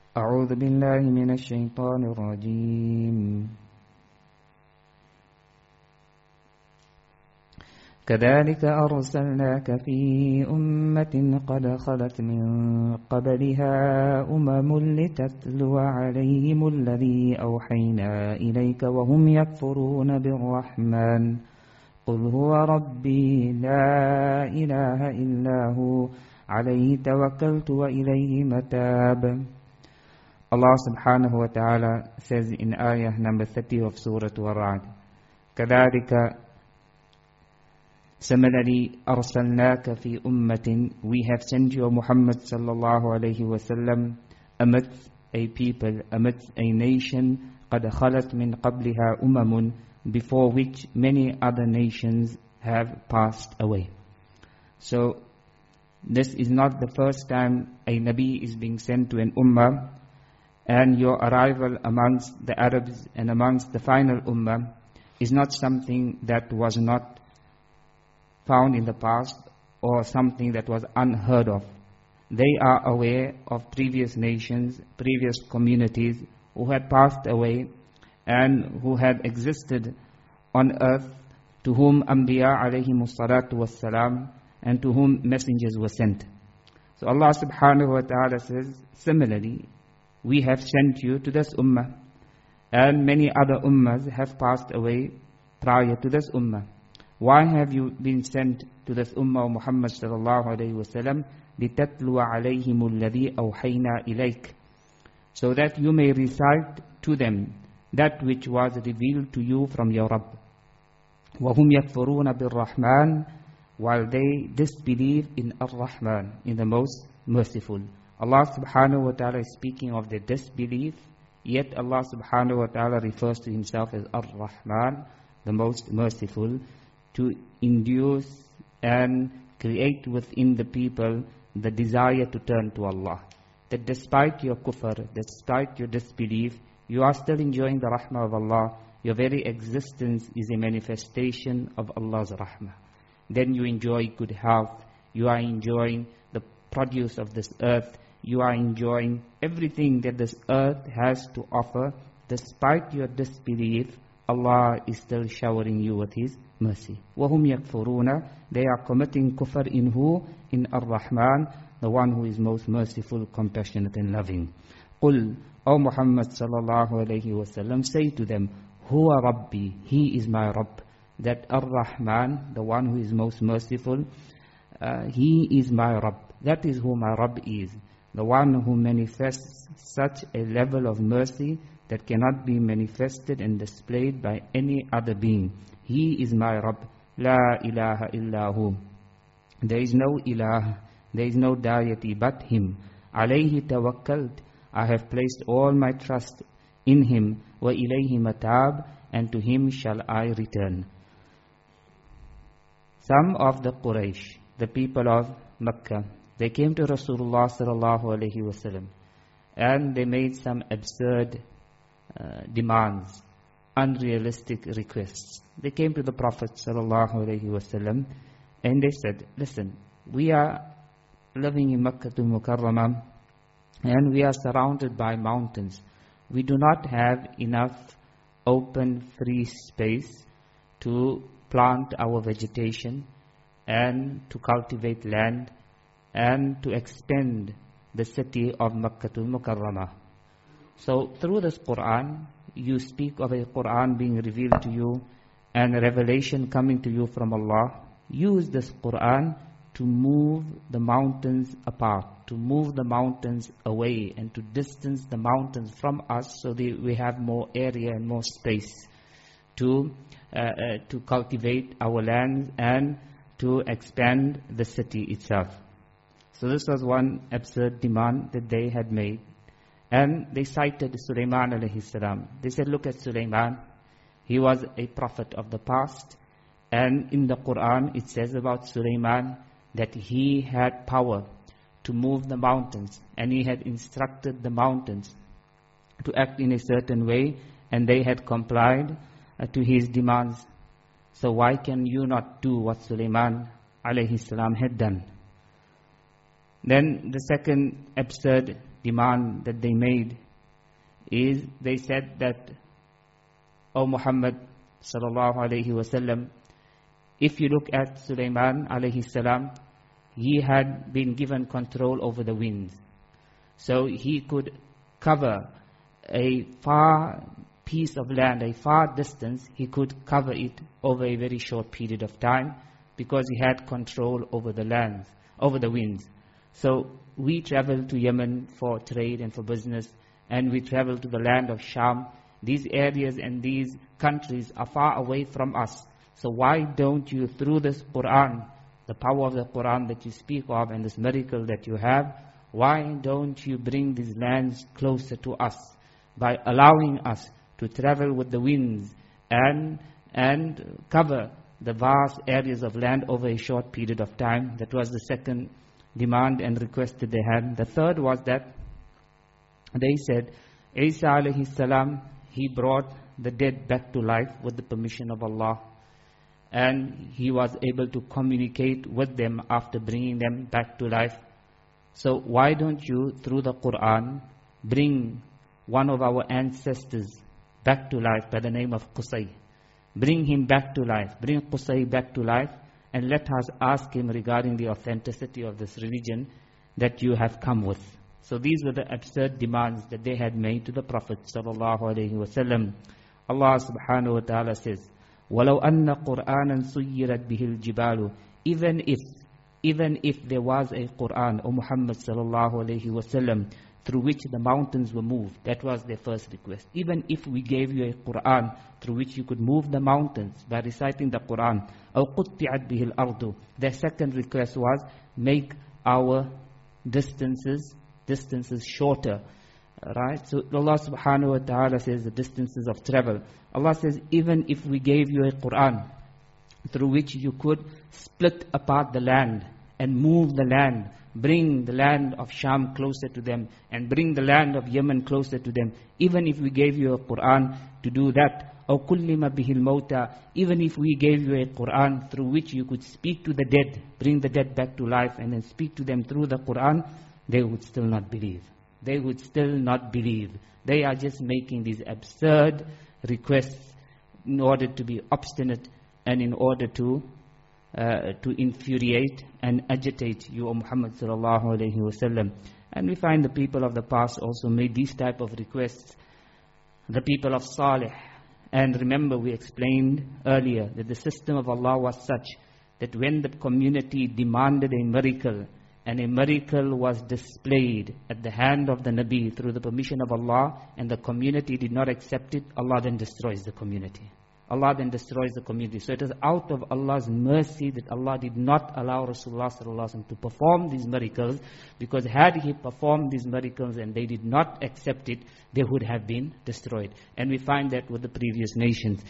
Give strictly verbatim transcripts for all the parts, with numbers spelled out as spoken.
أعوذ بالله من الشيطان الرجيم كذلك أرسلناك في أمة قد خلت من قبلها أمم لتتلو عليهم الذي أوحينا إليك وهم يكفرون بالرحمن قل هو ربي لا إله إلا هو عليه توكلت وإليه متاب. Allah subhanahu wa ta'ala says in ayah number thirty of Surah Al-Ra'd, كذلك Similarly, أرسلناك في أمة, we have sent you, Muhammad sallallahu alayhi wa sallam, amidst a people, amidst a nation, قد خلت من قبلها أمم, before which many other nations have passed away. So, this is not the first time a Nabi is being sent to an ummah, and your arrival amongst the Arabs and amongst the final ummah is not something that was not found in the past or something that was unheard of. They are aware of previous nations, previous communities who had passed away and who had existed on earth, to whom Anbiya alayhimus salatu wassalam and to whom messengers were sent. So Allah subhanahu wa ta'ala says, similarly, we have sent you to this ummah, and many other ummahs have passed away prior to this ummah. Why have you been sent to this ummah of Muhammad sallallahu alayhi wa sallam? لِتَتْلُوَ عَلَيْهِمُ الَّذِي أَوْحَيْنَا إِلَيْكَ, so that you may recite to them that which was revealed to you from your Rabb. وَهُمْ يَكْفُرُونَ بِالرَّحْمَنِ, while they disbelieve in Ar-Rahman, in the most merciful. Allah subhanahu wa ta'ala is speaking of their disbelief, yet Allah subhanahu wa ta'ala refers to himself as Ar-Rahman, the most merciful, to induce and create within the people the desire to turn to Allah. That despite your kufr, despite your disbelief, you are still enjoying the rahmah of Allah. Your very existence is a manifestation of Allah's rahmah. Then you enjoy good health, you are enjoying the produce of this earth, you are enjoying everything that this earth has to offer. Despite your disbelief, Allah is still showering you with His mercy. وَهُمْ يَكْفُرُونَ, they are committing kufr in who? In Ar-Rahman, the one who is most merciful, compassionate and loving. قُلْ, O Muhammad sallallahu alayhi wa sallam, say to them, Huwa Rabbi, He is my Rabb. That Ar-Rahman, the one who is most merciful, uh, He is my Rabb. That is who my Rabb is. The one who manifests such a level of mercy that cannot be manifested and displayed by any other being. He is my Rabb. La ilaha illahu. There is no ilah, there is no deity but Him. Alayhi tawakkalt, I have placed all my trust in Him. Wa ilayhi matab, and to Him shall I return. Some of the Quraysh, the people of Makkah, they came to Rasulullah sallallahu alayhi wa sallam, and they made some absurd uh, demands, unrealistic requests. They came to the Prophet sallallahu alayhi wa sallam, and they said, listen, we are living in Makkah al-Mukarramah, and we are surrounded by mountains. We do not have enough open, free space to plant our vegetation and to cultivate land and to expand the city of Makkah al-Mukarramah. So through this Quran, you speak of a Quran being revealed to you and a revelation coming to you from Allah. Use this Quran to move the mountains apart, to move the mountains away and to distance the mountains from us so that we have more area and more space to, uh, uh, to cultivate our lands and to expand the city itself. So this was one absurd demand that they had made. And they cited Sulaiman alayhi salam. They said, look at Sulaiman. He was a prophet of the past. And in the Quran, it says about Sulaiman that he had power to move the mountains. And he had instructed the mountains to act in a certain way. And they had complied uh, to his demands. So why can you not do what Sulaiman alayhi salam had done? Then the second absurd demand that they made is they said that, O Muhammad sallallahu alayhi wasallam, if you look at Sulaiman alayhi salam, he had been given control over the winds. So he could cover a far piece of land, a far distance, he could cover it over a very short period of time because he had control over the lands, over the winds. So we travel to Yemen for trade and for business, and we travel to the land of Sham. These areas and these countries are far away from us. So why don't you, through this Quran, the power of the Quran that you speak of and this miracle that you have, why don't you bring these lands closer to us by allowing us to travel with the winds and and cover the vast areas of land over a short period of time? That was the second demand and request that they had. The third was that they said, Isa alayhi salam, he brought the dead back to life with the permission of Allah, and he was able to communicate with them after bringing them back to life. So why don't you, through the Quran, bring one of our ancestors back to life by the name of Qusay? Bring him back to life. Bring Qusay back to life, and let us ask him regarding the authenticity of this religion that you have come with. So these were the absurd demands that they had made to the Prophet sallallahu alaihi wasallam. Allah subhanahu wa ta'ala says, وَلَوْ أَنَّ قُرْآنًا سُيِّرَتْ بِهِ الْجِبَالُ. Even if, even if there was a Quran, O Muhammad sallallahu alaihi wasallam, through which the mountains were moved. That was their first request. Even if we gave you a Quran through which you could move the mountains by reciting the Quran, أَوْ قُطِّعَتْ بِهِ الْأَرْضُ. Their second request was, make our distances distances shorter. Right? So Allah subhanahu wa ta'ala says the distances of travel. Allah says, even if we gave you a Quran through which you could split apart the land and move the land, bring the land of Sham closer to them and bring the land of Yemen closer to them, even if we gave you a Quran to do that, أَوْ كُلِّمَ بِهِ الْمَوْتَى. Even if we gave you a Quran through which you could speak to the dead, bring the dead back to life and then speak to them through the Quran, they would still not believe. They would still not believe. They are just making these absurd requests in order to be obstinate and in order to uh, to infuriate and agitate you, O Muhammad sallallahu alaihi wasallam. And we find the people of the past also made these type of requests. The people of Salih. And remember, we explained earlier that the system of Allah was such that when the community demanded a miracle, and a miracle was displayed at the hand of the Nabi through the permission of Allah, and the community did not accept it, Allah then destroys the community. Allah then destroys the community. So it is out of Allah's mercy that Allah did not allow Rasulullah sallallahu alaihi wasallam to perform these miracles, because had he performed these miracles and they did not accept it, they would have been destroyed. And we find that with the previous nations.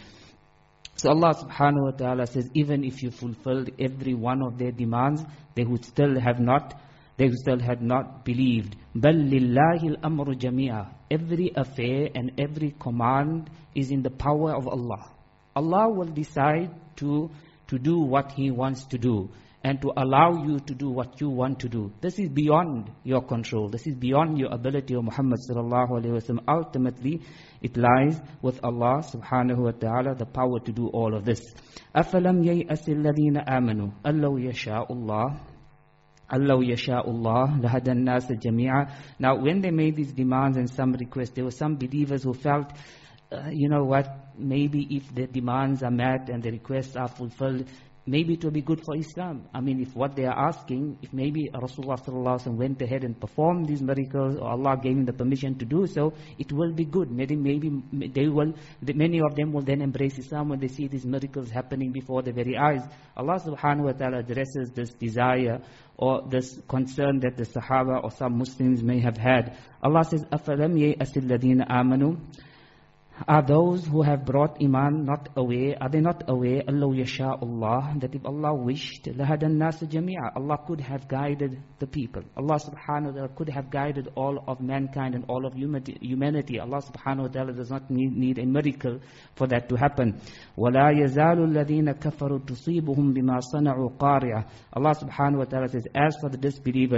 So Allah subhanahu wa ta'ala says, even if you fulfilled every one of their demands, they would still have not, they would still had not believed. بَلْ لِلَّهِ الْأَمْرُ جَمِيعًا. Every affair and every command is in the power of Allah. Allah will decide to, to do what He wants to do, and to allow you to do what you want to do. This is beyond your control. This is beyond your ability, O Muhammad sallallahu alaihi wasallam. Ultimately, it lies with Allah subhanahu wa ta'ala, the power to do all of this. أَفَلَمْ يَيْأَسِ الَّذِينَ آمَنُوا أَلَّوْ يَشَاءُ اللَّهُ أَلَّوْ يَشَاءُ اللَّهُ لَهَدَى النَّاسَ جَمِيعًا. Now, when they made these demands and some requests, there were some believers who felt, uh, you know what, maybe if the demands are met and the requests are fulfilled, maybe it will be good for Islam. I mean, if what they are asking, if maybe Rasulullah sallallahu alaihi wasallam went ahead and performed these miracles, or Allah gave him the permission to do so, it will be good. Maybe, maybe they will, many of them will then embrace Islam when they see these miracles happening before their very eyes. Allah subhanahu wa ta'ala addresses this desire or this concern that the Sahaba or some Muslims may have had. Allah says, أَفَلَمْ يَيْأَسِ الَّذِينَ آمَنُوا. Are those who have brought Iman not aware? Are they not aware, أَلَّوْ يَشَاءُ اللَّهُ, that if Allah wished, لَهَدَى النَّاسَ جَمِيعًا, Allah could have guided the people. Allah subhanahu wa ta'ala could have guided all of mankind and all of humanity. Allah subhanahu wa ta'ala does not need, need a miracle for that to happen. وَلَا يَزَالُ الَّذِينَ كَفَرُوا تُصِيبُهُمْ بِمَا صَنَعُوا قَارِعَةً. Allah subhanahu wa ta'ala says, as for the disbelievers,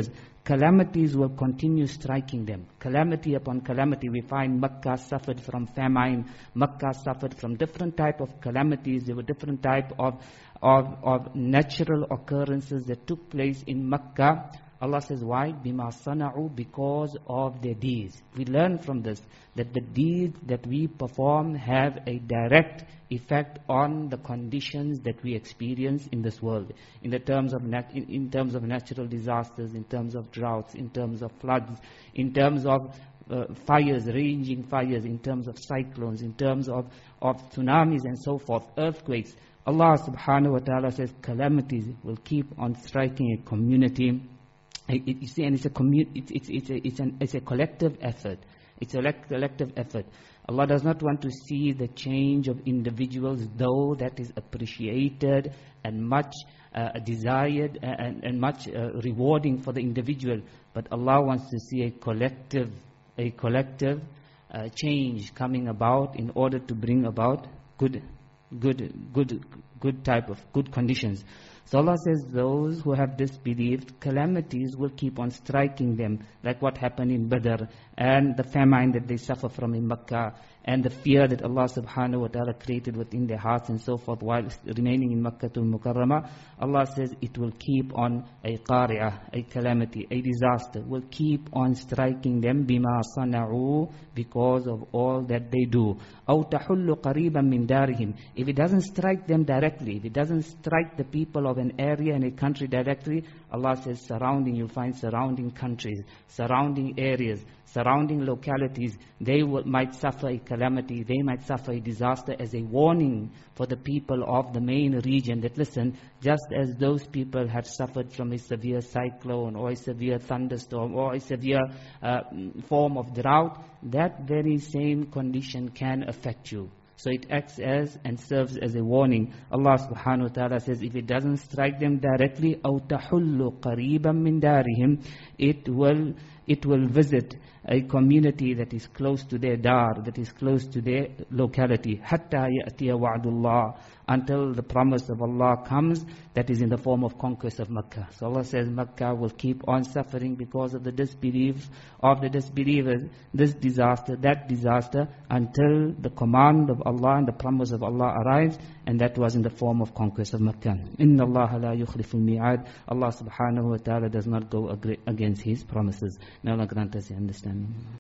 calamities will continue striking them. Calamity upon calamity. We find Makkah suffered from famine. Makkah suffered from different type of calamities. There were different type of, of, of natural occurrences that took place in Makkah. Allah says, why? Bima sana'u, because of their deeds. We learn from this that the deeds that we perform have a direct effect on the conditions that we experience in this world. In the terms of nat in, in terms of natural disasters, in terms of droughts, in terms of floods, in terms of uh, fires, raging fires, in terms of cyclones, in terms of, of tsunamis and so forth, earthquakes. Allah subhanahu wa ta'ala says calamities will keep on striking a community. It, you see, and it's a commu it's it's it's a it's an it's a collective effort. It's a collective effort. Allah does not want to see the change of individuals, though that is appreciated and much uh, desired and, and much uh, rewarding for the individual. But Allah wants to see a collective, a collective uh, change coming about in order to bring about good, good, good, good type of good conditions. So Allah says those who have disbelieved, calamities will keep on striking them, like what happened in Badr, and the famine that they suffer from in Makkah, and the fear that Allah subhanahu wa ta'ala created within their hearts and so forth while remaining in Makkah to Mukarramah. Allah says it will keep on a qari'ah, a calamity, a disaster, will keep on striking them bima sana'u, because of all that they do. أَوْ تَحُلُّ قَرِيبًا مِنْ دَارِهِمْ. If it doesn't strike them directly, if it doesn't strike the people of an area and a country directly, Allah says surrounding, you'll find surrounding countries, surrounding areas, surrounding localities, they will, might suffer a calamity, they might suffer a disaster as a warning for the people of the main region that listen, just as those people had suffered from a severe cyclone or a severe thunderstorm or a severe uh, form of drought, that very same condition can affect you. So it acts as and serves as a warning. Allah subhanahu wa ta'ala says if it doesn't strike them directly, أَوْ تَحُلُّ قَرِيبًا مِنْ دَارِهِمْ, it will it will visit a community that is close to their dar, that is close to their locality. حَتَّى يَأْتِيَ وَعْدُ اللَّهِ, until the promise of Allah comes, that is in the form of conquest of Makkah. So Allah says Makkah will keep on suffering because of the disbelief of the disbelievers, this disaster, that disaster, until the command of Allah and the promise of Allah arrives, and that was in the form of conquest of Makkah. إِنَّ اللَّهَ لَا يُخْلِفُ الْمِيعَادِ. Allah subhanahu wa ta'ala does not go against His promises. May Allah grant us the understanding.